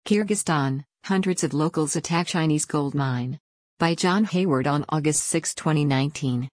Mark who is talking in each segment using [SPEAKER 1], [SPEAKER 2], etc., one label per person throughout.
[SPEAKER 1] Kyrgyzstan, hundreds of locals attack Chinese gold mine. By John Hayward on August 6, 2019.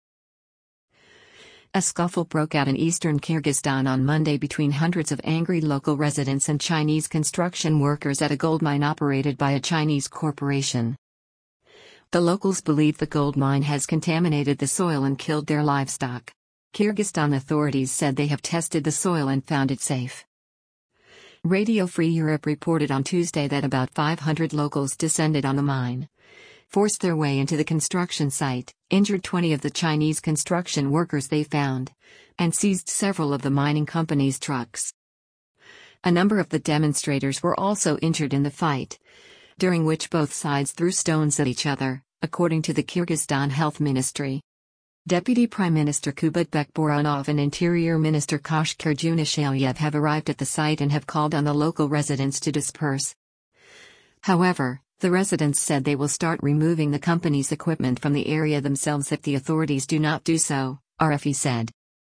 [SPEAKER 1] A scuffle broke out in eastern Kyrgyzstan on Monday between hundreds of angry local residents and Chinese construction workers at a gold mine operated by a Chinese corporation. The locals believe the gold mine has contaminated the soil and killed their livestock. Kyrgyzstan authorities said they have tested the soil and found it safe. Radio Free Europe reported on Tuesday that about 500 locals descended on the mine, forced their way into the construction site, injured 20 of the Chinese construction workers they found, and seized several of the mining company's trucks. A number of the demonstrators were also injured in the fight, during which both sides threw stones at each other, according to the Kyrgyzstan Health Ministry. Deputy Prime Minister Kubatbek Boronov and Interior Minister Kashkar Junishaliyev have arrived at the site and have called on the local residents to disperse. However, the residents said they will start removing the company's equipment from the area themselves if the authorities do not do so, RFE said.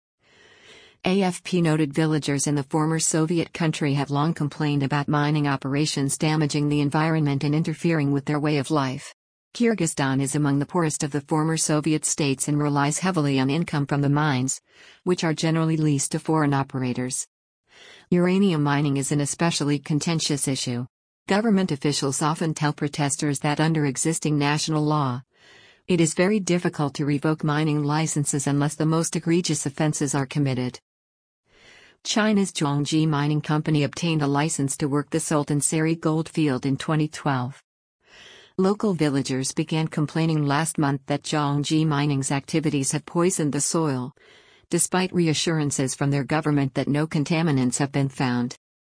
[SPEAKER 1] AFP noted villagers in the former Soviet country have long complained about mining operations damaging the environment and interfering with their way of life. Kyrgyzstan is among the poorest of the former Soviet states and relies heavily on income from the mines, which are generally leased to foreign operators. Uranium mining is an especially contentious issue. Government officials often tell protesters that under existing national law, it is very difficult to revoke mining licenses unless the most egregious offenses are committed. China's Zhongji Mining Company obtained a license to work the Sultan Sari gold field in 2012. Local villagers began complaining last month that Zhongji Mining's activities have poisoned the soil, despite reassurances from their government that no contaminants have been found.